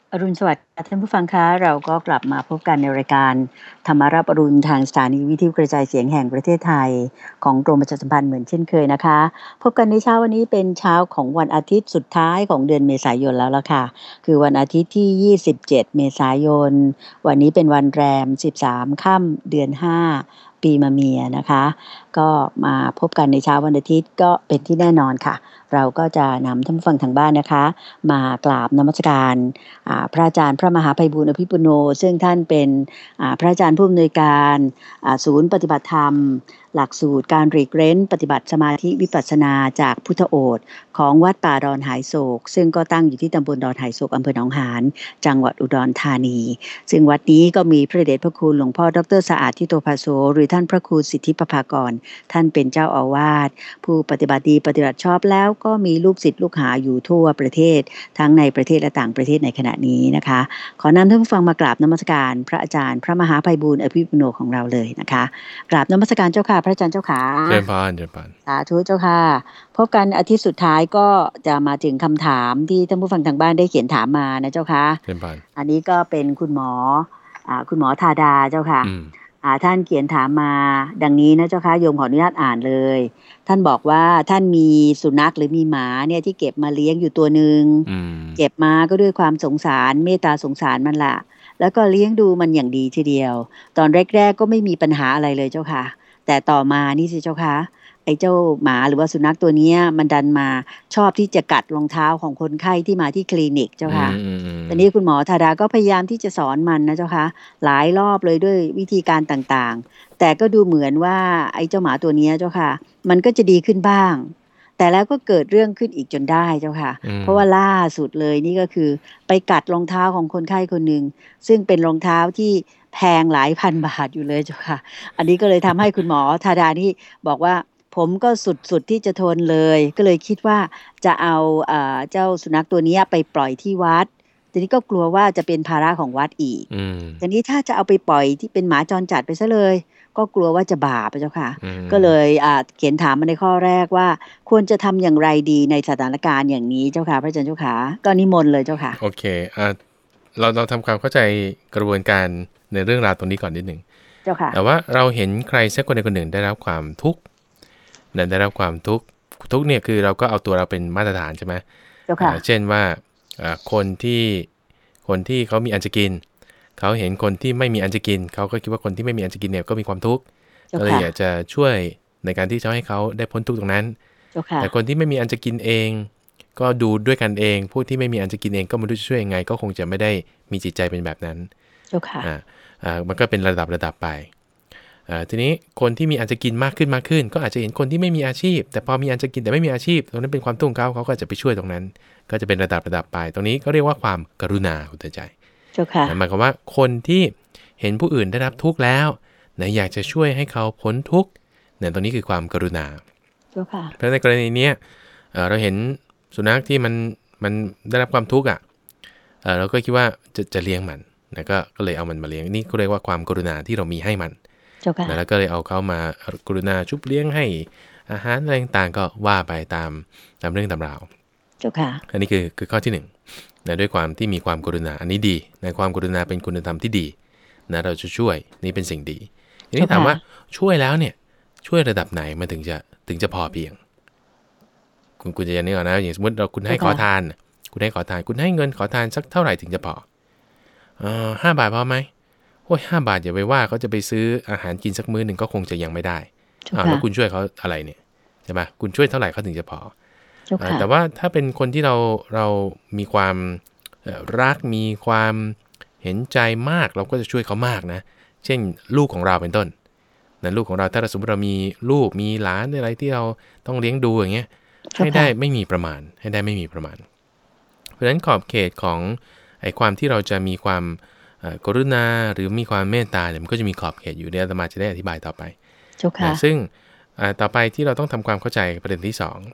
อรุณสวัสดิ์ค่ะท่านผู้ฟังคะเราก็กลับมาพบกันในรายการธรรมารับอรุณทางสถานีวิทยุกระจายเสียงแห่งประเทศไทยของกรมประชาสัมพันธ์เหมือนเช่นเคยนะคะพบกันในเช้าวันนี้เป็นเช้าของวันอาทิตย์สุดท้ายของเดือนเมษายนแล้วล่ะค่ะคือวันอาทิตย์ที่27เมษายนวันนี้เป็นวันแรม13ค่ำเดือน5ปีมะเมียนะคะก็มาพบกันในเช้าวันอาทิตย์ก็เป็นที่แน่นอนค่ะเราก็จะนำท่านผู้ฟังทางบ้านนะคะมากราบนมัสการพระอาจารย์พระมหาไพบูลย์อภิปุโนซึ่งท่านเป็นพระอาจารย์ผู้อำนวยการศูนย์ปฏิบัติธรรมหลักสูตรการหลีกเร้นปฏิบัติสมาธิวิปัสสนาจากพุทธโอษฐ์ของวัดป่าดอนหายโศกซึ่งก็ตั้งอยู่ที่ตำบลดอนหายโศกอำเภอหนองหานจังหวัดอุดรธานีซึ่งวัดนี้ก็มีพระเดชพระคุณหลวงพ่อดร.สะอาดทิโตภาโสหรือท่านพระครูสิทธิปภากรท่านเป็นเจ้าอาวาสผู้ปฏิบัติดีปฏิบัติชอบแล้วก็มีลูกศิษย์ลูกหาอยู่ทั่วประเทศทั้งในประเทศและต่างประเทศในขณะนี้นะคะขอนำท่านผู้ฟังมากราบนมัสการพระอาจารย์พระมหาไพบูลย์อภิปุโนของเราเลยนะคะกราบนมัสการเจ้าค่ะพระอาจารย์เจ้าค่ะเจริญพรเจริญพรสาธุเจ้าค่ะพบกันอาทิตย์สุดท้ายก็จะมาถึงคำถามที่ท่านผู้ฟังทางบ้านได้เขียนถามมานะเจ้าค่ะเจริญพรอันนี้ก็เป็นคุณหมอธาดาเจ้าค่ะท่านเขียนถามมาดังนี้นะเจ้าค่ะโยมขออนุญาตอ่านเลยท่านบอกว่าท่านมีสุนัขหรือมีหมาเนี่ยที่เก็บมาเลี้ยงอยู่ตัวหนึ่งเก็บมาก็ด้วยความสงสารเมตตาสงสารมันละแล้วก็เลี้ยงดูมันอย่างดีทีเดียวตอนแรกๆก็ไม่มีปัญหาอะไรเลยเจ้าค่ะแต่ต่อมานี่สิเจ้าค่ะไอ้เจ้าหมาหรือว่าสุนัขตัวเนี้ยมันดันมาชอบที่จะกัดรองเท้าของคนไข้ที่มาที่คลินิกเจ้าค่ะตอนนี้คุณหมอธาดาก็พยายามที่จะสอนมันนะเจ้าค่ะหลายรอบเลยด้วยวิธีการต่างๆแต่ก็ดูเหมือนว่าไอ้เจ้าหมาตัวเนี้ยเจ้าค่ะมันก็จะดีขึ้นบ้างแต่แล้วก็เกิดเรื่องขึ้นอีกจนได้เจ้าค่ะเพราะว่าล่าสุดเลยนี่ก็คือไปกัดรองเท้าของคนไข้คนหนึ่งซึ่งเป็นรองเท้าที่แพงหลายพันบาทอยู่เลยเจ้าค่ะอันนี้ก็เลยทำให้คุณหมอธาดานี่บอกว่าผมก็สุดที่จะทนเลยก็เลยคิดว่าจะเอาเจ้าสุนัขตัวนี้ไปปล่อยที่วัดทีนี้ก็กลัวว่าจะเป็นภาระของวัดอีกทีนี้ถ้าจะเอาไปปล่อยที่เป็นหมาจรจัดไปซะเลยก็กลัวว่าจะบาปเจ้าค่ะก็เลยเขียนถามมาในข้อแรกว่าควรจะทำอย่างไรดีในสถานการณ์อย่างนี้เจ้าค่ะพระอาจารย์เจ้าค่ะก็นิมนต์เลยเจ้าค่ะโอเคเราทำความเข้าใจกระบวนการในเรื่องราวตรงนี้ก่อนนิดหนึ่งเจ้าค่ะแต่ว่าเราเห็นใครสักคนใดคนหนึ่งได้รับความทุกข์ได้รับความทุกข์เนี่ยคือเราก็เอาตัวเราเป็นมาตรฐานใช่ไหมเจ้าค่ะเช่นว่าคนที่เขามีอันจะกินเขาเห็นคนที่ไม่มีอันจะกินเขาก็คิดว่าคนที่ไม่มีอันจะกินเนี่ยก็มีความทุกข์ก็เลยอยากจะช่วยในการที่จะให้เขาได้พ้นทุกข์ตรงนั้นแต่คนที่ไม่มีอันจะกินเองก็ดูด้วยกันเองผู้ที่ไม่มีอันจะกินเองก็ไม่รู้จะช่วยยังไงก็คงจะไม่ได้มีจิตใจเป็นแบบนั้นมันก็เป็นระดับไปทีนี้คนที่มีอันจะกินมากขึ้นก็อาจจะเห็นคนที่ไม่มีอาชีพแต่พอมีอันจะกินแต่ไม่มีอาชีพตรงนั้นเป็นความทุกข์เขาก็จะไปช่วยตรงนั้นก็จะเป็นระดับไปตรงนี้ก็เรียกว่าความกรุณาคุณใจหมายความว่าคนที่เห็นผู้อื่นได้รับทุกข์แล้วอยากจะช่วยให้เขาพ้นทุกข์ตรงนี้คือความกรุณาเพราะในกรณีนี้เราเห็นสุนัขที่มันได้รับความทุกข์เราก็คิดว่าจะเลี้ยงมันก็เลยเอามันมาเลี้ยงนี่ก็เรียกว่าความกรุณาที่เรามีให้มันแล้วก็เลยเอาเขามากรุณาชุบเลี้ยงให้อาหารอะไรต่างๆก็ว่าไปตามเรื่องตามราวอันนี้คือข้อที่1ด้วยความที่มีความกรุณาอันนี้ดีในความกรุณาเป็นคุณธรรมที่ดีเราจะช่วยนี่เป็นสิ่งดีทีนี้ถามว่าช่วยแล้วเนี่ยช่วยระดับไหนมันถึงจะพอเพียงคุณจะยังนึกออกนะอย่างสมมติคุณให้ขอทานคุณให้เงินขอทานสักเท่าไหร่ถึงจะพอ5 บาทพอไหมโอ้ย5 บาทอย่าไปว่าเขาจะไปซื้ออาหารกินสักมื้อหนึ่งก็คงจะยังไม่ได้แล้วคุณช่วยเขาอะไรเนี่ยใช่ไหมคุณช่วยเท่าไหร่เขาถึงจะพอแต่ว่าถ้าเป็นคนที่เรามีความรักมีความเห็นใจมากเราก็จะช่วยเขามากนะเช่นลูกของเราเป็นต้นลูกของเราถ้าสมมติเรามีลูกมีหลานอะไรที่เราต้องเลี้ยงดูอย่างเงี้ยให้ได้ไม่มีประมาณเพราะฉะนั้นขอบเขตของความที่เราจะมีความกรุณาหรือมีความเมตตาเนี่ยมันก็จะมีขอบเขตอยู่เดี๋ยวอาตมาจะได้อธิบายต่อไปซึ่งต่อไปที่เราต้องทำความเข้าใจประเด็นที่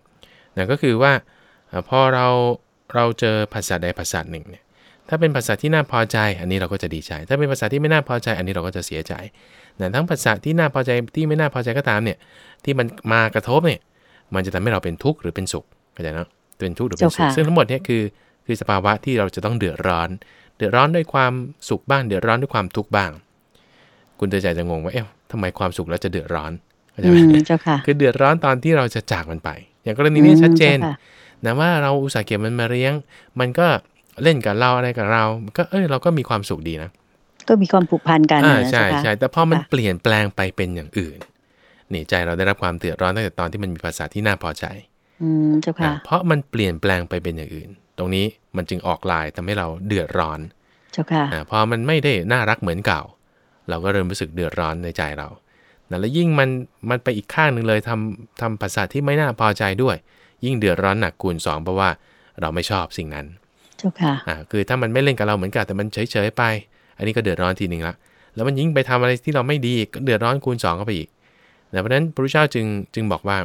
2ก็คือว่าพอเราเจอภาษาใดภาษาหนึ่งเนี่ยถ้าเป็นภาษาที่น่าพอใจอันนี้เราก็จะดีใจถ้าเป็นภาษาที่ไม่น่าพอใจอันนี้เราก็จะเสียใจทั้งภาษาที่น่าพอใจที่ไม่น่าพอใจก็ตามเนี่ยที่มันมากระทบเนี่ยมันจะทำให้เราเป็นทุกข์หรือเป็นสุขเข้าใจเนาะเป็นทุกข์หรือเป็นสุขซึ่งทั้งหมดเนี่ยคือสภาวะที่เราจะต้องเดือดร้อนเดือดร้อนด้วยความสุขบ้างเดือดร้อนด้วยความทุกข์บ้างคุณเตือนใจจะงงว่าทำไมความสุขแล้วจะเดือดร้อนเข้าใจไหมเจ้าค่ะคือเดือดร้อนตอนที่เราจะจากมันไปอย่างกรณีนี้ชัดเจนนะว่าเราอุตส่าห์เก็บมันมาเลี้ยงมันก็เล่นกับเราอะไรกับเราก็เราก็มีความสุขดีนะก็มีความผูกพันกันนะใช่ใช่แต่พอมันเปลี่ยนแปลงไปเป็นอย่างอื่นนี่ใจเราได้รับความเดือดร้อนตั้งแต่ตอนที่มันมีภาษาที่น่าพอใจเจ้าค่ะเพราะมันเปลี่ยนแปลงไปเป็นอย่างอื่นตรงนี้มันจึงออกลายทำให้เราเดือดร้อนเจ้าค่ะพอมันไม่ได้น่ารักเหมือนเก่าเราก็เริ่มรู้สึกเดือดร้อนในใจเราแล้วยิ่งมันไปอีกข้างนึงเลยทำภาษาที่ไม่น่าพอใจด้วยยิ่งเดือดร้อนหนักคูณ2เพราะว่าเราไม่ชอบสิ่งนั้นเจ้าค่ะคือถ้ามันไม่เล่นกับเราเหมือนกันแต่มันเฉยๆไปอันนี้ก็เดือดร้อนทีนึงละแล้วมันยิ่งไปทำอะไรที่เราไม่ดีก็เดือดร้อนคูณ2เข้าไปอีกเพราะฉะนั้นพระพุทธเจ้าจึงบอกว่า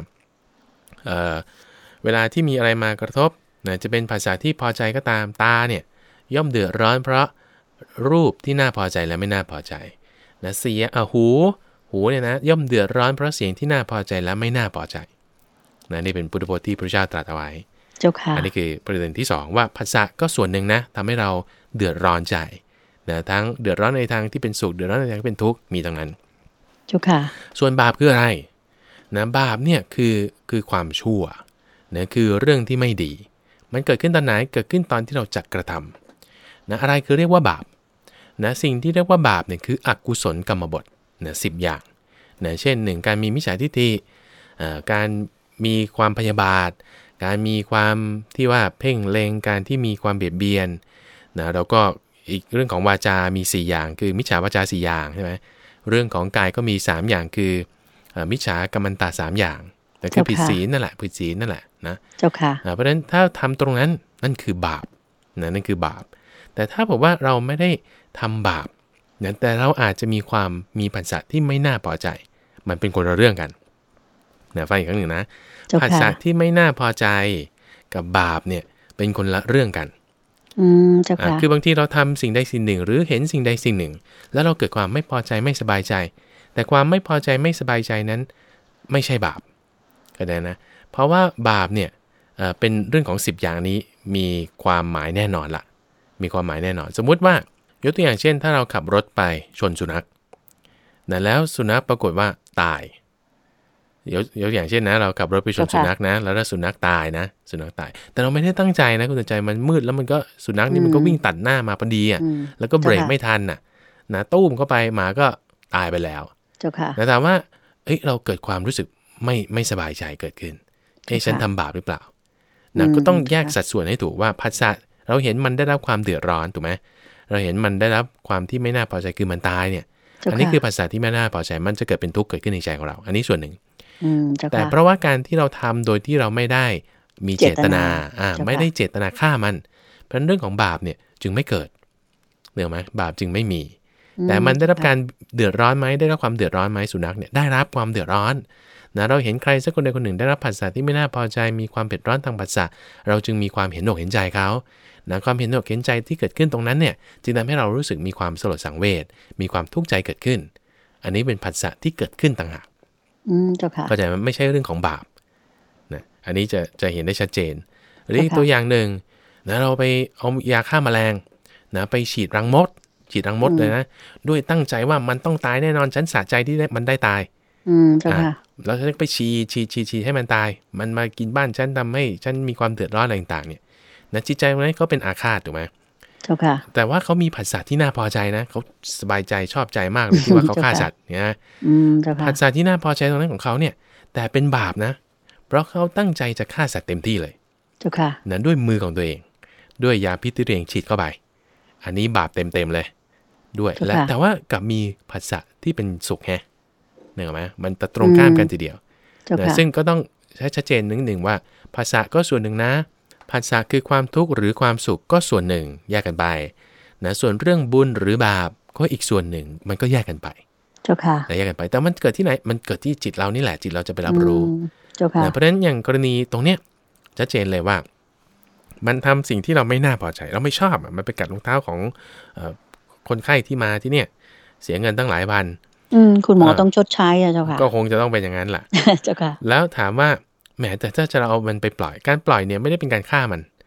เวลาที่มีอะไรมากระทบจะเป็นภาษาที่พอใจก็ตามตาเนี่ยย่อมเดือดร้อนเพราะรูปที่น่าพอใจและไม่น่าพอใจเสียหูเนี่ยนะย่อมเดือดร้อนเพราะเสียงที่น่าพอใจและไม่น่าพอใจนี่เป็นพุทธพจน์ที่พระเจ้าตรัสเอาไว้เจ้าค่ะอันนี้คือประเด็นที่2ว่าภาษาก็ส่วนหนึ่งนะทำให้เราเดือดร้อนใจทั้งเดือดร้อนในทางที่เป็นสุขเดือดร้อนในทางที่เป็นทุกข์มีทั้งนั้นเจ้าค่ะส่วนบาปคืออะไรบาปเนี่ยคือความชั่วคือเรื่องที่ไม่ดีมันเกิดขึ้นตอนไหนเกิดขึ้นตอนที่เราจักกระทำอะไรคือเรียกว่าบาปสิ่งที่เรียกว่าบาปเนี่ยคืออกุศลกรรมบท10 อย่างเช่น1การมีมิจฉาทิฏฐิการมีความพยาบาทการมีความที่ว่าเพ่งเล็งการที่มีความเบียดเบียนแล้วก็อีกเรื่องของวาจามี4อย่างคือมิจฉาวาจา4อย่างใช่ไหมเรื่องของกายก็มี3อย่างคือมิจฉากัมมันตะ3อย่างแต่คือผิดศีลนั่นแหละผิดศีลนั่นแหละนะเจ้าค่ะเพราะฉะนั้นถ้าทำตรงนั้นนั่นคือบาปนั่นคือบาปแต่ถ้าบอกว่าเราไม่ได้ทำบาปแต่เราอาจจะมีภาษาที่ไม่น่าพอใจมันเป็นคนละเรื่องกันฟังอีกครั้งหนึ่งนะภาษาที่ไม่น่าพอใจกับบาปเนี่ยเป็นคนละเรื่องกันคือบางทีเราทำสิ่งใดสิ่งหนึ่งหรือเห็นสิ่งใดสิ่งหนึ่งแล้วเราเกิดความไม่พอใจไม่สบายใจแต่ความไม่พอใจไม่สบายใจนั้นไม่ใช่บาปก็ได้นะเพราะว่าบาปเนี่ยเป็นเรื่องของ10อย่างนี้มีความหมายแน่นอนละมีความหมายแน่นอนสมมุติว่ายกตัวอย่างเช่นถ้าเราขับรถไปชนสุนัขแล้วสุนัขปรากฏว่าตายยกอย่างเช่นนะเราขับรถไปชนสุนัขนะแล้วถ้าสุนัขตายนะสุนัขตายแต่เราไม่ได้ตั้งใจนะคุณใจมันมืดแล้วมันก็สุนัขนี่มันก็วิ่งตัดหน้ามาพอดีแล้วก็เบรกไม่ทันนะตู้มเข้าไปหมาก็ตายไปแล้วแต่ถามว่าเราเกิดความรู้สึกไม่สบายใจเกิดขึ้นฉันทำบาปหรือเปล่าก็ต้องแยกสัดส่วนให้ถูกว่าภาษาเราเห็นมันได้รับความเดือดร้อนถูกไหมเราเห็นมันได้รับความที่ไม่น่าพอใจคือมันตายเนี่ยอันนี้คือภาษาที่ไม่น่าพอใจมันจะเกิดเป็นทุกข์เกิดขึ้นในใจของเราอันนี้ส่วนหนึ่งแต่เพราะว่าการที่เราทำโดยที่เราไม่ได้มีเจตนาไม่ได้เจตนาฆ่ามันเพราะเรื่องของบาปเนี่ยจึงไม่เกิดเหนือไหมบาปจึงไม่มีแต่มันได้รับการเดือดร้อนไหมได้รับความเดือดร้อนไหมสุนัขเนี่ยได้รับความเดือดร้อนเราเห็นใครสักคนใดคนหนึ่งได้รับภาษาที่ไม่น่าพอใจมีความเผ็ดร้อนทางภาษาเราจึงมีความเห็นอกเห็นใจเขาความเห็นอกเห็นใจที่เกิดขึ้นตรงนั้นเนี่ยจึงทำให้เรารู้สึกมีความสลดสังเวชมีความทุกข์ใจเกิดขึ้นอันนี้เป็นภาษาที่เกิดขึ้นต่างหากเข้าใจมันไม่ใช่เรื่องของบาปอันนี้จะเห็นได้ชัดเจนหรืออีกตัวอย่างหนึ่งเราไปเอายาฆ่าแมลงไปฉีดรังมดเลยนะด้วยตั้งใจว่ามันต้องตายแน่นอนฉันสะใจที่มันได้ตายแล้วฉันไปฉีดให้มันตายมันมากินบ้านฉันทำให้ฉันมีความเดือดร้อนอะไรต่างๆเนี่ยจิตใจมันก็เป็นอาฆาตถูกไหมแต่ว่าเขามีภาษาที่น่าพอใจนะเขาสบายใจชอบใจมากเลยที่ว่าเขาฆ่าสัตว์เนี่ยภาษาที่น่าพอใจตรงนั้นของเขาเนี่ยแต่เป็นบาปนะเพราะเขาตั้งใจจะฆ่าสัตว์เต็มที่เลยนั้นด้วยมือของตัวเองด้วยยาพิษที่ตัวเองฉีดเข้าไปอันนี้บาปเต็มเลยด้วยและแต่ว่ากับมีภาษาที่เป็นสุขเนี่ยเห็นไหมมันตรงข้ามกันทีเดียวซึ่งก็ต้องใช้ชัดเจนหนึ่งว่าภาษาก็ส่วนหนึ่งนะภาษาคือความทุกข์หรือความสุขก็ส่วนหนึ่งแยกกันไปส่วนเรื่องบุญหรือบาปก็อีกส่วนหนึ่งมันก็แยกกันไปแยกกันไปแต่มันเกิดที่ไหนมันเกิดที่จิตเรานี่แหละจิตเราจะไปรับรู้เพราะฉะนั้นอย่างกรณีตรงเนี้ยชัดเจนเลยว่ามันทำสิ่งที่เราไม่น่าพอใจเราไม่ชอบมันไปกัดรองเท้าของคนไข้ที่มาที่เนี่ยเสียเงินตั้งหลายพันคุณหมอต้องชดใช้เจ้าค่ะก็คงจะต้องเป็นอย่างนั้นแหละเจ้าค่ะแล้วถามว่าแหมแต่ถ้าจะเอามันไปปล่อยการปล่อยเนี่ยไม่ได้เป็นการฆ่ามัน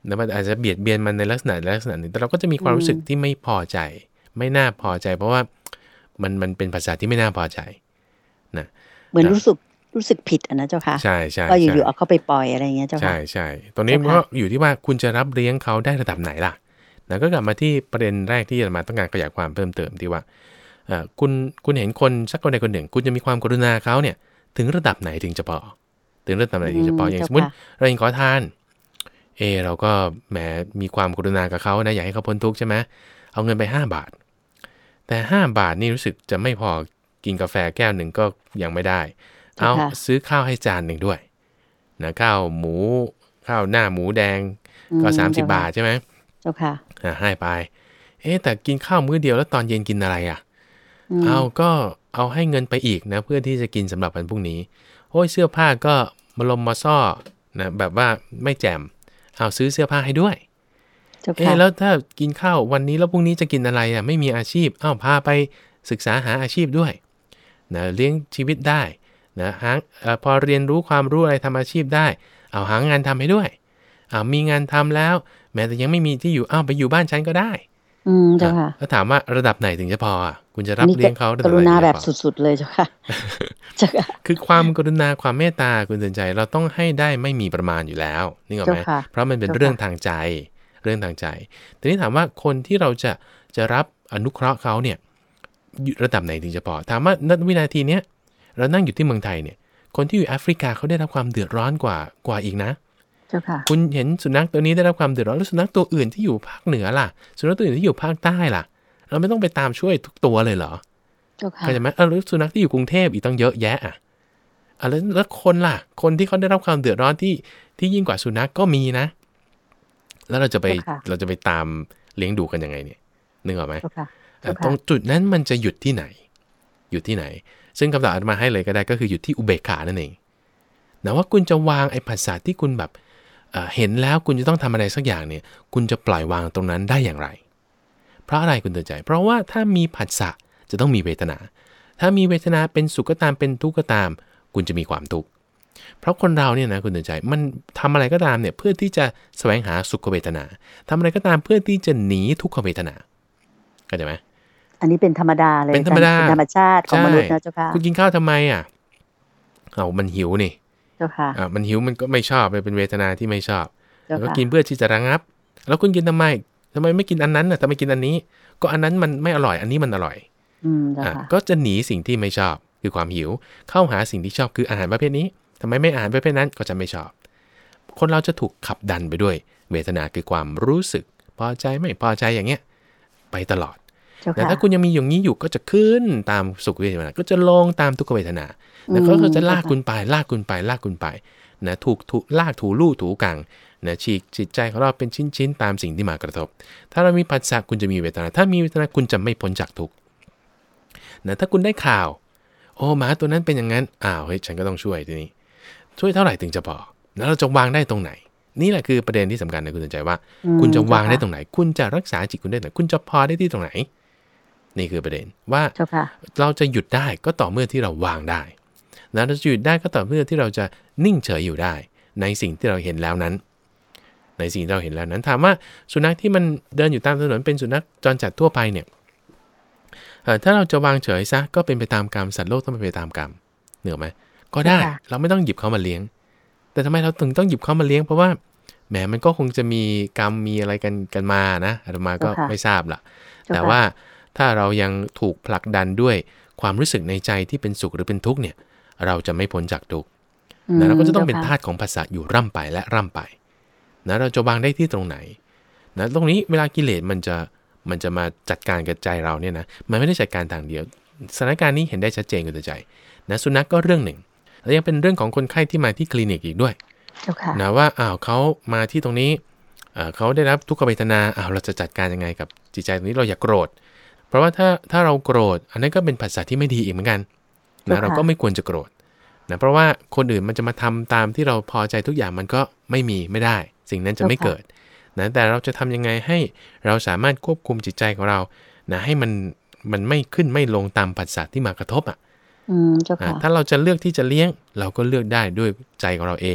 นะมันอาจจะเบียดเบียนมันในลักษณะหนึ่งแต่เราก็จะมีความรู้สึกที่ไม่พอใจไม่น่าพอใจเพราะว่ามันเป็นภาษาที่ไม่น่าพอใจนะเหมือนรู้สึกผิดนะเจ้าค่ะใช่ใช่ก็อยู่ๆเอาเข้าไปปล่อยอะไรเงี้ยเจ้าค่ะใช่ใช่ตรงนี้มันก็อยู่ที่ว่าคุณจะรับเลี้ยงเขาได้ระดับไหนล่ะนะก็กลับมาที่ประเด็นแรกที่จะมาต้องการขยายความเพิ่มเติมที่ว่าคุณเห็นคนสักคนใดคนหนึ่งคุณจะมีความกรุณาเขาเนี่ยถึงระดับไหนถึงจะพอถึงระดับไหนถึงจะพออย่างสมมติเราเองขอทานเราก็แหมมีความกรุณากับเขานะอยากให้เขาพ้นทุกข์ใช่ไหมเอาเงินไป5 บาทแต่5 บาทนี่รู้สึกจะไม่พอกินกาแฟแก้วหนึ่งก็ยังไม่ได้เอาซื้อข้าวให้จานหนึ่งด้วยนะข้าวหมูข้าวหน้าหมูแดงก็30 บาทใช่ไหมเจ้าค่ะให้ไปแต่กินข้าวมื้อเดียวแล้วตอนเย็นกินอะไรก็เอาให้เงินไปอีกนะเพื่อที่จะกินสำหรับวันพรุ่งนี้โอ้ยเสื้อผ้าก็มาซ่อนะแบบว่าไม่แจ่มเอาซื้อเสื้อผ้าให้ด้วยแล้วถ้ากินข้าววันนี้แล้วพรุ่งนี้จะกินอะไรไม่มีอาชีพพาไปศึกษาหาอาชีพด้วยนะเลี้ยงชีวิตได้นะพอเรียนรู้ความรู้อะไรทำอาชีพได้เอาหางานทำให้ด้วยมีงานทำแล้วแม้แต่ยังไม่มีที่อยู่ไปอยู่บ้านฉันก็ได้เจ้าค่ะแล้วถามว่าระดับไหนถึงจะพอคุณจะรับเลี้ยงเขาระดับไหนกรุณาแบบสุดๆเลยเจ้าค่ะคือความกรุณาความเมตตาคุณเตือนใจเราต้องให้ได้ไม่มีประมาณอยู่แล้วนี่ก็ไหมเพราะมันเป็นเรื่องทางใจทีนี้ถามว่าคนที่เราจะรับอนุเคราะห์เขาเนี่ยระดับไหนถึงจะพอถามว่าณวินาทีเนี้ยเรานั่งอยู่ที่เมืองไทยเนี่ยคนที่อยู่แอฟริกาเขาได้รับความเดือดร้อนกว่าอีกนะคุณเห็นสุนัขตัวนี้ได้รับความเดือดร้อนแล้วสุนัขตัวอื่นที่อยู่ภาคเหนือล่ะสุนัขตัวอื่นที่อยู่ภาคใต้ล่ะเราไม่ต้องไปตามช่วยทุกตัวเลยเหรอเข้าใจไหมแล้วสุนัขที่อยู่กรุงเทพอีกตั้งเยอะแยะแล้วคนล่ะคนที่เขาได้รับความเดือดร้อนที่ยิ่งกว่าสุนัขก็มีนะแล้วเราจะไปตามเลี้ยงดูกันยังไงเนี่ยนึกออกไหมตรงจุดนั้นมันจะหยุดที่ไหนซึ่งคำตอบมาให้เลยก็ได้ก็คือหยุดที่อุเบกขานั่นเองนะว่าคุณจะวางไอ้ภาษาที่คุณแบบเห็นแล้วคุณจะต้องทำอะไรสักอย่างเนี่ยคุณจะปล่อยวางตรงนั้นได้อย่างไรเพราะอะไรคุณเตือนใจเพราะว่าถ้ามีผัสสะจะต้องมีเวทนาถ้ามีเวทนาเป็นสุขก็ตามเป็นทุกข์ก็ตามคุณจะมีความทุกข์เพราะคนเราเนี่ยนะคุณเตือนใจมันทำอะไรก็ตามเนี่ยเพื่อที่จะแสวงหาสุขเวทนาทำอะไรก็ตามเพื่อที่จะหนีทุกขเวทนาเข้าใจไหมอันนี้เป็นธรรมดาเลยเป็นธรรมชาติของมนุษย์นะเจ้าค่ะคุณกินข้าวทำไมมันหิวนี่เจ้าค่ะมันหิวมันก็ไม่ชอบเป็นเวทนาที่ไม่ชอบแล้วก็กินเพื่อที่จะระงับแล้วคุณกินทำไมไม่กินอันนั้นทำไมกินอันนี้ก็อันนั้นมันไม่อร่อยอันนี้มันอร่อยก็จะหนีสิ่งที่ไม่ชอบคือความหิวเข้าหาสิ่งที่ชอบคืออาหารประเภทนี้ทำไมไม่อาหารประเภทนั้นก็จะไม่ชอบคนเราจะถูกขับดันไปด้วยเวทนาคือความรู้สึกพอใจไม่พอใจอย่างเงี้ยไปตลอดแต่ถ้าคุณยังมีอย่างนี้อยู่ก็จะขึ้นตามสุขเวทนาก็จะลงตามทุกขเวทนาแล้วก็จะลากคุณไปนะถูกลากถูลู่ถูกังนะฉีกจิตใจของเราเป็นชิ้นๆตามสิ่งที่มากระทบถ้าเรามีผัสสะคุณจะมีเวทนาถ้ามีเวทนาคุณจะไม่พ้นจากทุกข์นะถ้าคุณได้ข่าวหมาตัวนั้นเป็นอย่างนั้นเฮ้ยฉันก็ต้องช่วยทีนี้ช่วยเท่าไหร่ถึงจะพอแล้วเราจะวางได้ตรงไหนนี่แหละคือประเด็นที่สำคัญนะคุณสนใจว่าคุณจะวางได้ตรงไหนคุณจะรักษาจิตคุณได้ตรงไหนคุณจะพอได้ที่ตรงไหนนี่คือประเด็นว่าเราจะหยุดได้ก็ต่อเมื่อที่เราวางได้นะเราจะหยุดได้ก็ต่อเมื่อที่เราจะนิ่งเฉยอยู่ได้ในสิ่งที่เราเห็นแล้วนั้นถามว่าสุนัขที่มันเดินอยู่ตามถนนเป็นสุนัขจรจัดทั่วไปเนี่ยถ้าเราจะวางเฉยซะก็เป็นไปตามกรรมสัตว์โลกต้องเป็นไปตามกรรมเหนือไหมก็ได้เราไม่ต้องหยิบเขามาเลี้ยงแต่ทำไมเราถึงต้องหยิบเขามาเลี้ยงเพราะว่าแหมมันก็คงจะมีกรรมมีอะไรกันมานะอาตมาก็ไม่ทราบล่ะแต่ว่าถ้าเรายังถูกผลักดันด้วยความรู้สึกในใจที่เป็นสุขหรือเป็นทุกข์เนี่ยเราจะไม่พ้นจากทุกข์นะเราก็จะต้องเป็นทาสของภาษาอยู่ร่ำไปนะเราจะวางได้ที่ตรงไหนนะตรงนี้เวลากิเลสมันจะมาจัดการกับใจเราเนี่ยนะมันไม่ได้จัดการทางเดียวสถานการณ์นี้เห็นได้ชัดเจนกับตัวใจนะสุนัขก็เรื่องหนึ่งแล้วยังเป็นเรื่องของคนไข้ที่มาที่คลินิกอีกด้วยนะว่าเขามาที่ตรงนี้เขาได้รับทุกขเวทนาเราจะจัดการยังไงกับจิตใจตรงนี้เราอย่าโกรธเพราะว่าถ้าเราโกรธอันนั้นก็เป็นภาษาที่ไม่ดีอีกเหมือนกันนะเราก็ไม่ควรจะโกรธนะเพราะว่าคนอื่นมันจะมาทำตามที่เราพอใจทุกอย่างมันก็ไม่ได้สิ่งนั้นจะไม่เกิดนะแต่เราจะทำยังไงให้เราสามารถควบคุมจิตใจของเรานะให้มันไม่ขึ้นไม่ลงตามผัสสะที่มากระทบถ้าเราจะเลือกที่จะเลี้ยงเราก็เลือกได้ด้วยใจของเราเอง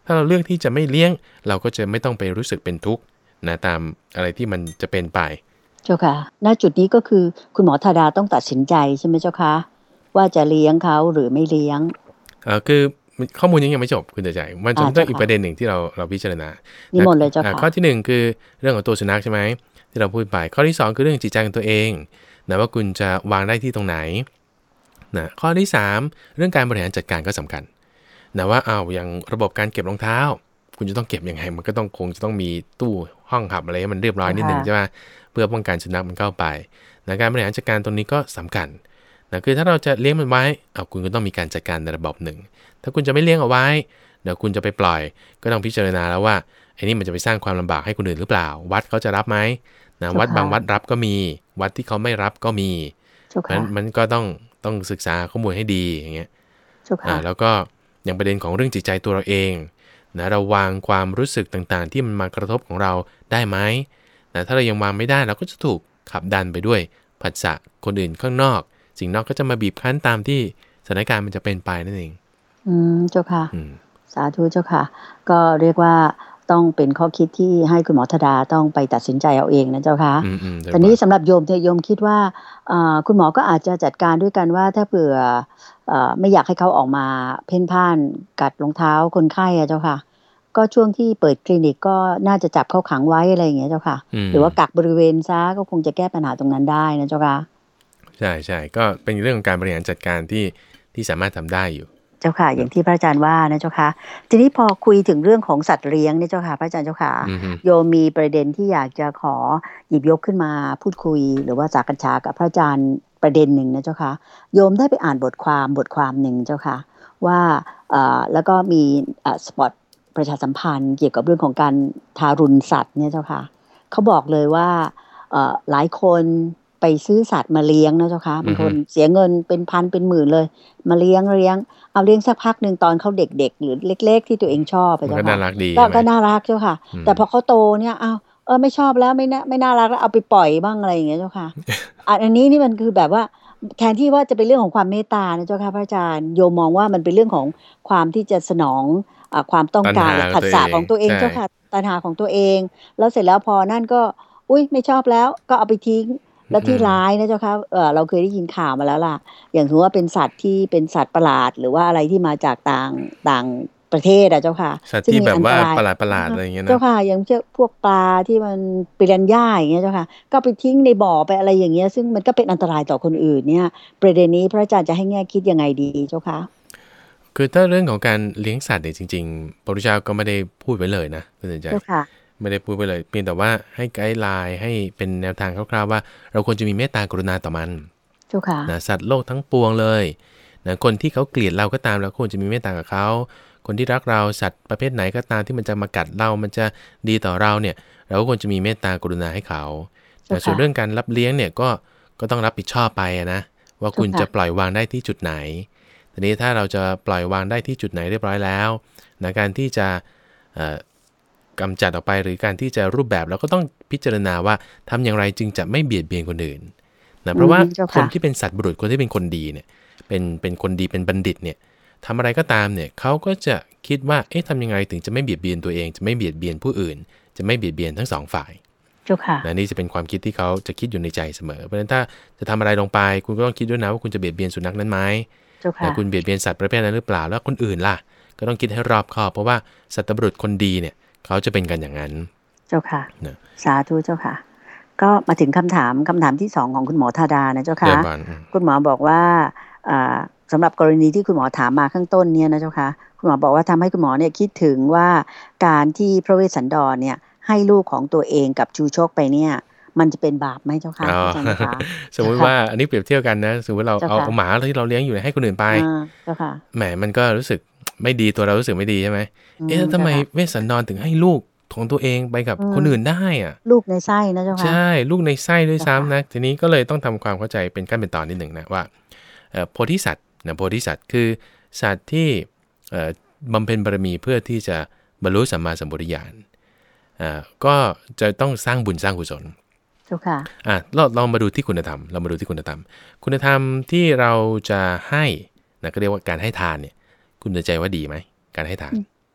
ถ้าเราเลือกที่จะไม่เลี้ยงเราก็จะไม่ต้องไปรู้สึกเป็นทุกข์นะตามอะไรที่มันจะเป็นไปเจ้าค่ะณจุดนี้ก็คือคุณหมอธาดาต้องตัดสินใจใช่ไหมเจ้าคะว่าจะเลี้ยงเขาหรือไม่เลี้ยงคือข้อมูลยังไม่จบคุณใจมันจะต้องอีกประเด็นหนึ่งที่เราพิจารณานิมนต์เลยเจ้าค่ะข้อที่1คือเรื่องของตัวสุนัขใช่ไหมที่เราพูดไปข้อที่2คือเรื่องจิตใจของตัวเองนะว่าคุณจะวางได้ที่ตรงไหนนะข้อที่3เรื่องการบริหารจัดการก็สำคัญนะว่าอย่างระบบการเก็บรองเท้าคุณจะต้องเก็บยังไงมันก็คงจะต้องมีตู้ห้องหับอะไรให้มันเรียบร้อยนิดนึงใช่ไหมเพื่อป้องกันสุนัขมันเข้าไปนะการบริหารจัดการตรงนี้ก็สำคัญนะคือถ้าเราจะเลี้ยงมันไว้คุณก็ต้องมีการจัดการในระบบหนึ่งถ้าคุณจะไม่เลี้ยงเอาไว้เดี๋ยวคุณจะไปปล่อยก็ต้องพิจารณาแล้วว่าไอ้นี่มันจะไปสร้างความลำบากให้คนอื่นหรือเปล่าวัดเขาจะรับไหมนะวัดบางวัดรับก็มีวัดที่เขาไม่รับก็มีมันก็ต้องศึกษาข้อมูลให้ดีอย่างเงี้ยแล้วก็อย่างประเด็นของเรื่องจิตใจตัวเราเองนะเราวางความรู้สึกต่างๆที่มันมากระทบของเราได้ไหมนะถ้าเรายังวางไม่ได้เราก็จะถูกขับดันไปด้วยผัสสะคนอื่นข้างนอกสิ่งนอกก็จะมาบีบคั้นตามที่สถานการณ์มันจะเป็นไปนั่นเองเจ้าค่ะสาธุเจ้าค่ะก็เรียกว่าต้องเป็นข้อคิดที่ให้คุณหมอธดาต้องไปตัดสินใจเอาเองนะเจ้าค่ะแต่นี้สำหรับโยมคิดว่าคุณหมอก็อาจจะจัดการด้วยกันว่าถ้าเผื่อไม่อยากให้เขาออกมาเพ่นพ่านกัดรองเท้าคนไข้อะเจ้าค่ะก็ช่วงที่เปิดคลินิกก็น่าจะจับเข้าขังไว้อะไรอย่างเงี้ยเจ้าค่ะหรือว่ากักบริเวณซะก็คงจะแก้ปัญหาตรงนั้นได้นะเจ้าค่ะใช่ก็เป็นเรื่องของการบริหารจัดการที่สามารถทำได้อยู่เจ้าค่ะอย่างที่พระอาจารย์ว่านะเจ้าค่ะทีนี้พอคุยถึงเรื่องของสัตว์เลี้ยงเนี่ยเจ้าค่ะพระอาจารย์เจ้าค่ะโยมมีประเด็นที่อยากจะขอหยิบยกขึ้นมาพูดคุยหรือว่าสักษากับพระอาจารย์ประเด็นหนึ่งนะเจ้าค่ะโยมได้ไปอ่านบทความหนึ่งเจ้าค่ะว่าแล้วก็มีสปอตประชาสัมพันธ์เกี่ยวกับเรื่องของการทารุณสัตว์เนี่ยเจ้าค่ะเขาบอกเลยว่าหลายคนไปซื้อสัตว์มาเลี้ยงนะเจ้าค่ะบางคนเสียเงินเป็นพันเป็นหมื่นเลยมาเลี้ยงเอาเลี้ยงสักพักนึงตอนเขาเด็กๆหรือเล็กๆที่ตัวเองชอบไปเจ้าค่ะก็น่ารักเจ้าค่ะแต่พอเขาโตเนี่ยไม่ชอบแล้วไม่น่ารักแล้วเอาไปปล่อยบ้างอะไรอย่างเงี้ยเจ้าค่ะอันนี้นี่มันคือแบบว่าแทนที่ว่าจะเป็นเรื่องของความเมตตานะเจ้าค่ะพระอาจารย์โยมมองว่ามันเป็นเรื่องของความที่จะสนองความต้องการหรือผัสสะของตัวเองเจ้าค่ะตัณหาของตัวเองแล้วเสร็จแล้วพอนั่นก็ไม่ชอบแล้วก็เอาไปทิ้งแล้วที่ร้ายนะเจ้าค่ะเราเคยได้ยินข่าวมาแล้วล่ะอย่างสมมติว่าเป็นสัตว์ที่เป็นสัตว์ประหลาดหรือว่าอะไรที่มาจากต่างประเทศเจ้าค่ะสัตว์ที่แบบว่าประหลาดอะไรอย่างเงี้ยนะเจ้าค่ะอย่างเช่นพวกปลาที่มันปิรันย่าอย่างเงี้ยเจ้าค่ะก็ไปทิ้งในบ่อไปอะไรอย่างเงี้ยซึ่งมันก็เป็นอันตรายต่อคนอื่นเนี่ยประเด็นนี้พระอาจารย์จะให้แง่คิดยังไงดีเจ้าค่ะคือถ้าเรื่องของการเลี้ยงสัตว์เนี่ยจริงๆพระพุทธเจ้าก็ไม่ได้พูดไว้เลยนะท่านใจไม่ได้พูดไปเลยเพียงแต่ว่าให้ไกด์ไลน์ให้เป็นแนวทางคร่าวๆว่าเราควรจะมีเมตตากรุณาต่อมันนะสัตว์โลกทั้งปวงเลยนะคนที่เขาเกลียดเราก็ตามเราควรจะมีเมตตากับเขาคนที่รักเราสัตว์ประเภทไหนก็ตามที่มันจะมากัดเรามันจะดีต่อเราเนี่ยเราก็ควรจะมีเมตตากรุณาให้เขาแต่ส่วนเรื่องการรับเลี้ยงเนี่ยก็ต้องรับผิดชอบไปนะว่าคุณจะปล่อยวางได้ที่จุดไหนทีนี้ถ้าเราจะปล่อยวางได้ที่จุดไหนเรียบร้อยแล้วนะการที่จะกำจัดออกไปหรือการที่จะรูปแบบเราก็ต้องพิจารณาว่าทำอย่างไรจึงจะไม่เบียดเบียนคนอื่นนะเพราะว่าคนที่เป็นสัตว์บุรุษคนที่เป็นคนดีเนี่ยเป็นคนดีเป็นบัณฑิตเนี่ยทำอะไรก็ตามเนี่ยเขาก็จะคิดว่าทำยังไงถึงจะไม่เบียดเบียนตัวเองจะไม่เบียดเบียนผู้อื่นจะไม่เบียดเบียนทั้งสองฝ่ายนะนี่จะเป็นความคิดที่เขาจะคิดอยู่ในใจเสมอเพราะฉะนั้นถ้าจะทำอะไรลงไปคุณก็ต้องคิดด้วยนะว่าคุณจะเบียดเบียนสุนัขนั้นไหมแต่คุณเบียดเบียนสัตว์ประเภทนั้นหรือเปล่าแล้วคนอื่นล่ะก็ต้องคิดให้รอบคอบเพราะว่าสัตว์บุรุษคนดีเนี่ยเขาจะเป็นกันอย่างนั้นเจ้าค่ะสาธุเจ้าค่ะก็มาถึงคำถามที่2ของคุณหมอธาดานะเจ้าค่ะคุณหมอบอกว่าสำหรับกรณีที่คุณหมอถามมาข้างต้นเนี่ยนะเจ้าค่ะคุณหมอบอกว่าทำให้คุณหมอเนี่ยคิดถึงว่าการที่พระเวสสันดรเนี่ยให้ลูกของตัวเองกับชูชกไปเนี่ยมันจะเป็นบาปไหมเจ้าค่ะอาจารย์คะสมมติว่าอันนี้เปรียบเทียบกันนะสมมติเราเอาหมาที่เราเลี้ยงอยู่ให้คนอื่นไปเจ้าค่ะแหมมันก็รู้สึกไม่ดีตัวเรารู้สึกไม่ดีใช่ไหมทำไมเวสสันดรถึงให้ลูกของตัวเองไปกับคนอื่นได้อ่ะลูกในไส้นะเจ้าค่ะใช่ลูกในไส้ด้วยซ้ำนะทีนี้ก็เลยต้องทำความเข้าใจเป็นขั้นเป็นตอนนิดหนึ่งนะว่าโพธิสัตว์นะโพธิสัตว์คือสัตว์ที่บำเพ็ญบารมีเพื่อที่จะบรรลุสัมมาสัมปวิญญาณก็จะต้องสร้างบุญสร้างกุศลเจ้าค่ะเรามาดูที่คุณธรรมคุณธรรมที่เราจะให้นะก็เรียกว่าการให้ทานเนี่ยคุณจะใจว่าดีไหมการให้ทาน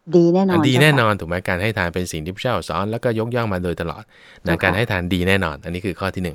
ดีแน่นอนดีแน่นอนถูกไหมการให้ทานเป็นสิ่งที่พระเจ้าสอนแล้วก็ยกย่องมาโดยตลอดนะการให้ทานดีแน่นอนอันนี้คือข้อที่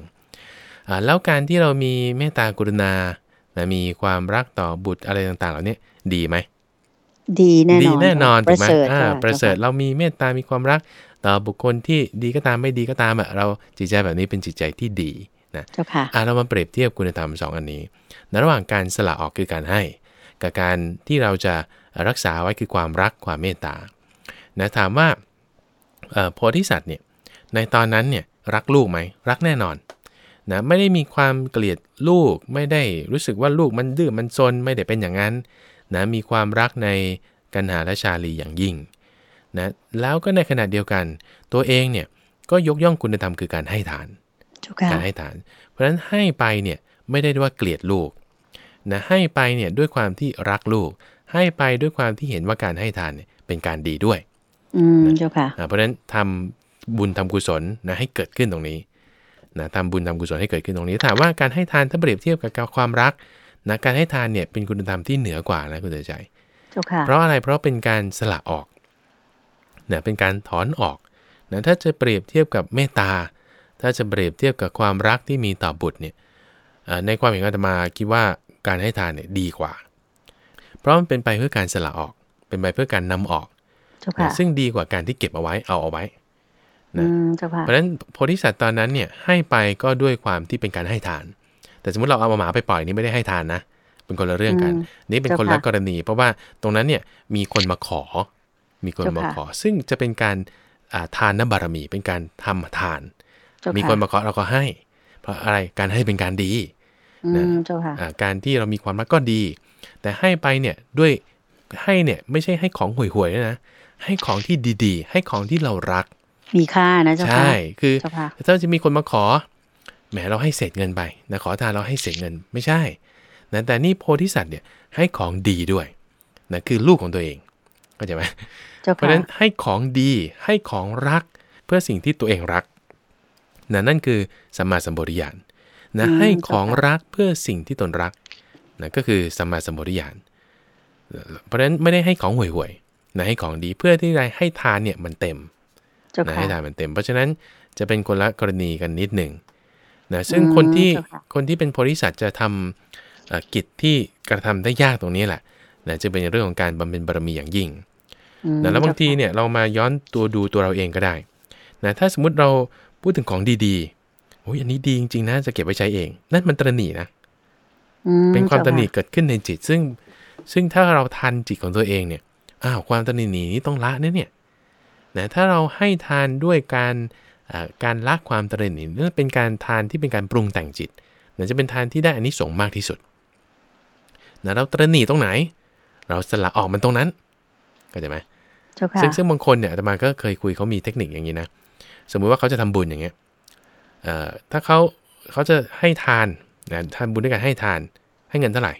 1แล้วการที่เรามีเมตตากรุณานะมีความรักต่อบุตรอะไรต่างๆเหล่านี้ดีไหมดีแน่นอนดีแน่นอนถูกไหมประเสริฐเรามีเมตตามีความรักต่อบุคคลที่ดีก็ตามไม่ดีก็ตามเราจิตใจแบบนี้เป็นจิตใจที่ดีนะเรามาเปรียบเทียบคุณธรรม2อันนี้ในระหว่างการสละออกคือการให้กับการที่เราจะรักษาไว้คือความรักความเมตตานะถามว่าโพธิสัตว์เนี่ยในตอนนั้นเนี่ยรักลูกไหมรักแน่นอนนะไม่ได้มีความเกลียดลูกไม่ได้รู้สึกว่าลูกมันดื้อมันซนไม่ได้เป็นอย่างนั้นนะมีความรักในกันหาและชาลีอย่างยิ่งนะแล้วก็ในขณะเดียวกันตัวเองเนี่ยก็ยกย่องคุณธรรมคือการให้ทานการให้ทานเพราะฉะนั้นให้ไปเนี่ยไม่ได้ว่าเกลียดลูกนะให้ไปเนี่ยด้วยความที่รักลูกให้ไปด้วยความที่เห็นว่าการให้ทานเนี่ยเป็นการดีด้วยเจ้าค่ะเพราะฉะนั้นทำบุญทำกุศลนะให้เกิดขึ้นตรงนี้นะทำบุญทำกุศลให้เกิดขึ้นตรงนี้ถามว่าการให้ทานถ้าเปรียบเทียบกับความรักนะการให้ทานเนี่ยเป็นคุณธรรมที่เหนือกว่านะคุณเตือนใจเพราะอะไรเพราะเป็นการสละออกนะเป็นการถอนออกนะถ้าจะเปรียบเทียบกับเมตตาถ้าจะเปรียบเทียบกับความรักที่มีต่อบุตรเนี่ยในความเห็นอาตมาคิดว่าการให้ทานเนี่ยดีกว่าเพราะมันเป็นไปเพื่อการสละออกเป็นไปเพื่อการนำออกนะซึ่งดีกว่าการที่เก็บเอาไว้เอาไว้นะเพราะฉะนั้นโพธิสัตว์ตอนนั้นเนี่ยให้ไปก็ด้วยความที่เป็นการให้ทานแต่สมมติเราเอาหมาไปปล่อยนี่ไม่ได้ให้ทานนะเป็นคนละเรื่องกันนี่เป็นคนละกรณีเพราะว่าตรงนั้นเนี่ยมีคนมาขอซึ่งจะเป็นการทานบารมีเป็นการทำทานมีคนมาขอเราก็ให้เพราะอะไรการให้เป็นการดีนะการที่เรามีความรักก็ดีแต่ให้ไปเนี่ยด้วยให้เนี่ยไม่ใช่ให้ของห่วยๆนะให้ของที่ดีๆให้ของที่เรารักมีค่านะเจ้าค่ะใช่คือถ้าจะมีคนมาขอแหมเราให้เศษเงินไปนะขอทานเราให้เศษเงินไม่ใช่นะแต่นี่โพธิสัตว์เนี่ยให้ของดีด้วยนะคือลูกของตัวเองเข้าใจไหมเพราะฉะนั้นให้ของดีให้ของรักเพื่อสิ่งที่ตัวเองรักนั่นคือสัมมาสัมโพธิญาณนะให้ของรักเพื่อสิ่งที่ตนรักนะก็คือสัมมาสัมโพธิญาณเพราะฉะนั้นไม่ได้ให้ของห่วยๆนะให้ของดีเพื่อที่จะให้ทานเนี่ยมันเต็มนะให้ทานมันเต็มเพราะฉะนั้นจะเป็นคนละกรณีกันนิดหนึ่งนะซึ่งคนที่เป็นโพธิสัตว์จะทำกิจที่กระทำได้ยากตรงนี้แหละนะจะเป็นเรื่องของการบำเพ็ญบารมีอย่างยิ่งนะแล้วบางทีเนี่ยเรามาย้อนดูตัวเราเองก็ได้นะถ้าสมมุติเราพูดถึงของดีๆโอ้ยอันนี้ดีจริงๆนะจะเก็บไว้ใช้เองนั่นมันตระหนี่นะเป็นความตระหนี่เกิดขึ้นในจิตซึ่งถ้าเราทันจิตของตัวเองเนี่ยความตระหนี่นี้ต้องละเนี่ยนะถ้าเราให้ทานด้วยการละความตระหนี่นั่นเป็นการทานที่เป็นการปรุงแต่งจิตนะจะเป็นทานที่ได้อานิสงส์มากที่สุดนะเราตระหนี่ตรงไหนเราสละออกมันตรงนั้นเข้าใจไหมซึ่งบางคนเนี่ยอาตมาก็เคยคุยเขามีเทคนิคอย่างนี้นะสมมุติว่าเขาจะทำบุญอย่างเงี้ยถ้าเขาจะให้ทานนะทำบุญด้วยการให้ทานให้เงินเท่าไหร่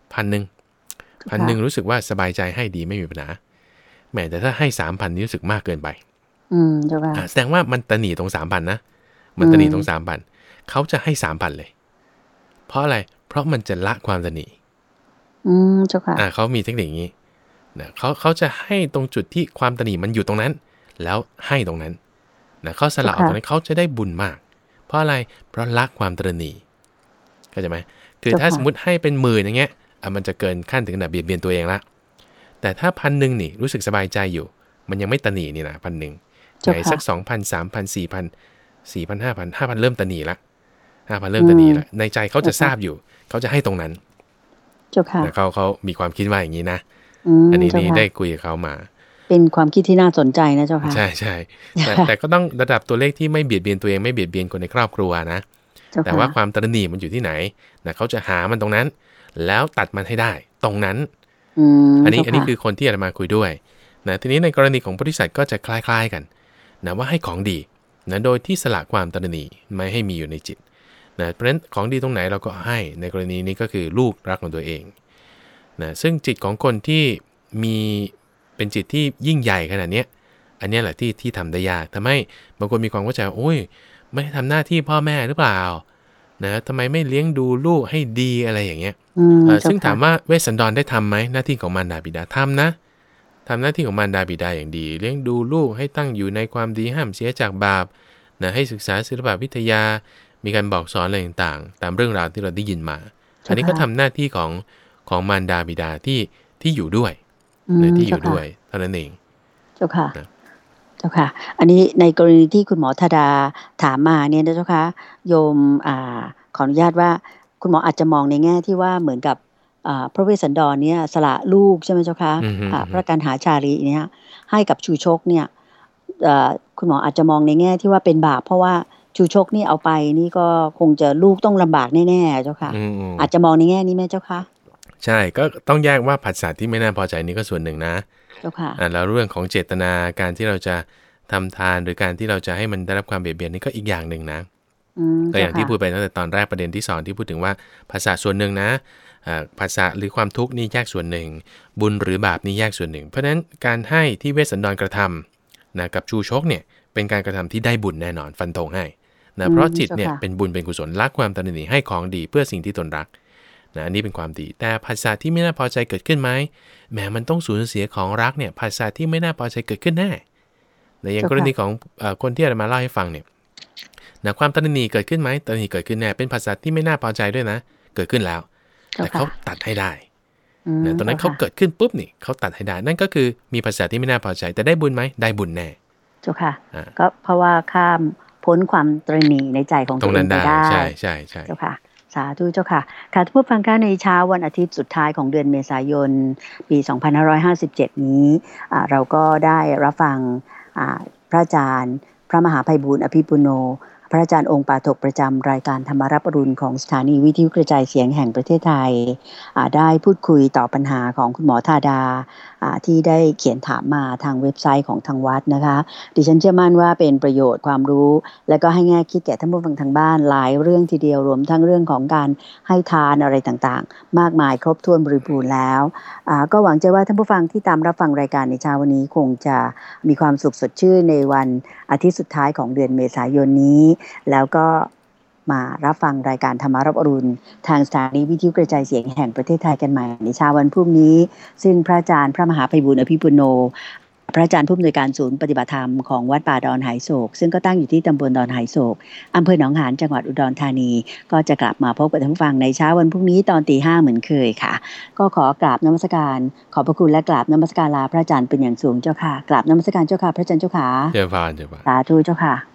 1,000รู้สึกว่าสบายใจให้ดีไม่มีปัญหาแม้แต่ถ้าให้ 3,000 นี่รู้สึกมากเกินไปแสดงว่ามันตะหนี่ตรง 3,000 นะมันตะหนี่ตรง 3,000 เขาจะให้ 3,000 เลยเพราะอะไรเพราะมันจะละความตะหนี่เจ้าค่ะเขามีเทคนิคอย่างนี้นะเขาจะให้ตรงจุดที่ความตะหนี่มันอยู่ตรงนั้นแล้วให้ตรงนั้นนะเขาสละออกตรงนั้นเขาจะได้บุญมากเพราะอะไรเพราะละความตระหนี่เข้าใจไหมคือถ้าสมมติให้เป็น10,000อย่างเงี้ยมันจะเกินขั้นถึงขนาดเบียดเบียนตัวเองละแต่ถ้า1,000นี่รู้สึกสบายใจอยู่มันยังไม่ตระหนี่นี่นะ1,000ไหนสัก 2,000 3,000 4,000 4,000 5,000 เริ่มตระหนี่ละ5,000เริ่มตระหนี่ละในใจเขาจะทราบอยู่เขาจะให้ตรงนั้นนะเขามีความคิดว่าอย่างนี้นะอันนี้ได้คุยกับเขามาเป็นความคิดที่น่าสนใจนะเจ้าค่ะใช่ใช่แต่ก็ต้องระดับตัวเลขที่ไม่เบียดเบียนตัวเองไม่เบียดเบียนคนในครอบครัวนะแต่ว่าความตระหนี่มันอยู่ที่ไหนนะเขาจะหามันตรงนั้นแล้วตัดมันให้ได้ตรงนั้นอันนี้คือคนที่อาตมาคุยด้วยนะทีนี้ในกรณีของโพธิสัตว์ก็จะคล้ายๆกันนะว่าให้ของดีนะโดยที่สละความตระหนี่ไม่ให้มีอยู่ในจิตนะเพราะฉะนั้นของดีตรงไหนเราก็ให้ในกรณีนี้ก็คือลูกรักของตัวเองนะซึ่งจิตของคนที่มีเป็นจิตที่ยิ่งใหญ่ขนาดนี้อันนี้แหละที่ทำได้ยากทำให้บางคนมีความเข้าใจโอ้ยไม่ทำหน้าที่พ่อแม่หรือเปล่านะทำไมไม่เลี้ยงดูลูกให้ดีอะไรอย่างเงี้ยซึ่งถามว่าเวสสันดรได้ทำไหมหน้าที่ของมารดาบิดาทำนะทำหน้าที่ของมารดาบิดาอย่างดีเลี้ยงดูลูกให้ตั้งอยู่ในความดีห้ามเสียจากบาปนะให้ศึกษาศิลปวิทยามีการบอกสอนอะไรต่างๆตามเรื่องราวที่เราได้ยินมาอันนี้ก็ทำหน้าที่ของมารดาบิดาที่อยู่ด้วยที่อยู่ด้วยเท่านั้นเองเจ้าค่ะเจ้าค่ะอันนี้ในกรณีที่คุณหมอธดาถามมาเนี่ยนะเจ้าค่ะโยมขออนุญาตว่าคุณหมออาจจะมองในแง่ที่ว่าเหมือนกับพระเวสสันดรเนี่ยสละลูกใช่ไหมเจ้าคะพระกันหาชาลีเนี่ยให้กับชูชกเนี่ยคุณหมออาจจะมองในแง่ที่ว่าเป็นบาปเพราะว่าชูชกนี่เอาไปนี่ก็คงจะลูกต้องลำบากแน่ๆเจ้าค่ะอาจจะมองในแง่นี้ไหมเจ้าคะใช่ก็ต้องแยกว่าผัสสะที่ไม่น่าพอใจนี่ก็ส่วนหนึ่งนะเจ้าค่ะแล้วเรื่องของเจตนาการที่เราจะทำทานหรือการที่เราจะให้มันได้รับความเบียดเบียนนี่ก็อีกอย่างหนึ่งนะแต่อย่างที่พูดไปตั้งแต่ตอนแรกประเด็นที่2ที่พูดถึงว่าผัสสะส่วนหนึ่งนะผัสสะหรือความทุกข์นี่แยกส่วนหนึ่งบุญหรือบาปนี่แยกส่วนหนึ่งเพราะฉะนั้นการให้ที่เวสสันดรกระทำนะกับชูชกเนี่ยเป็นการกระทำที่ได้บุญแน่นอนฟันธงให้นะเพราะจิตเนี่ยเป็นบุญเป็นกุศลละความตนีให้ของดีเพื่อสิ่งที่ตนรักนะอันนี้เป็นความดีแต่ผัสสะที่ไม่น่าพอใจเกิดขึ้นไหมแม้มันต้องสูญเสียของรักเนี่ยผัสสะที่ไม่น่าพอใจเกิดขึ้นแน่ในอย่างกรณีของคนที่อาจารย์มาเล่าให้ฟังเนี่ยนะความตนีเกิดขึ้นไหมตนีเกิดขึ้นแน่เป็นผัสสะที่ไม่น่าพอใจด้วยนะเกิดขึ้นแล้วแต่เขาตัดให้ได้นะตอนนั้นเขาเกิดขึ้นปุ๊บนี่เขาตัดให้ได้นั่นก็คือมีผัสสะที่ไม่น่าพอใจแต่ได้บุญไหมได้บุญแน่เจ้าค่ะก็เพราะว่าข้ามพ้นความตระหนี่ในใจของตัวเองไปได้ใช่ใช่ใช่เจ้าค่ะสาธุเจ้าค่ะค่ะทุกผู้ฟังคะในเช้าวันอาทิตย์สุดท้ายของเดือนเมษายนปี2557นี้เราก็ได้รับฟังพระอาจารย์พระมหาไพบูลย์อภิปุโนพระอาจารย์องค์ปาฐกประจำรายการธรรมรับอรุณของสถานีวิทยุกระจายเสียงแห่งประเทศไทยได้พูดคุยต่อปัญหาของคุณหมอธาดาที่ได้เขียนถามมาทางเว็บไซต์ของทางวัดนะคะดิฉันเชื่อมั่นว่าเป็นประโยชน์ความรู้และก็ให้แง่คิดแก่ท่านผู้ฟังทางบ้านหลายเรื่องทีเดียวรวมทั้งเรื่องของการให้ทานอะไรต่างๆมากมายครบถ้วนบริบูรณ์แล้วก็หวังใจว่าท่านผู้ฟังที่ตามรับฟังรายการในเช้าวันนี้คงจะมีความสุขสดชื่นในวันอาทิตย์สุดท้ายของเดือนเมษายนนี้แล้วก็มารับฟังรายการธรรมารับอรุณทางสถานีวิทยุกระจายเสียงแห่งประเทศไทยกันใหม่ในเช้าวันพรุ่งนี้ซึ่งพระอาจารย์พระมหาไพบูลย์อภิปุโนพระอาจารย์ผู้อำนวยการศูนย์ปฏิบัติธรรมของวัดป่าดอนไหโศกซึ่งก็ตั้งอยู่ที่ตำบลดอนไหโศกอำเภอหนองหานจังหวัดอุดรธานีก็จะกลับมาพบกับท่านผู้ฟังในเช้าวันพรุ่งนี้ตอน 5:00 นเหมือนเคยค่ะก็ขอกราบนมัสการขอบพระคุณและกราบนมัสการลาพระอาจารย์เป็นอย่างสูงเจ้าค่ะกราบนมัสการเจ้าค่ะพระอาจารย์เจ้าค่ะเจ้าพานเจ้าพานสาธุเจ้าค่ะ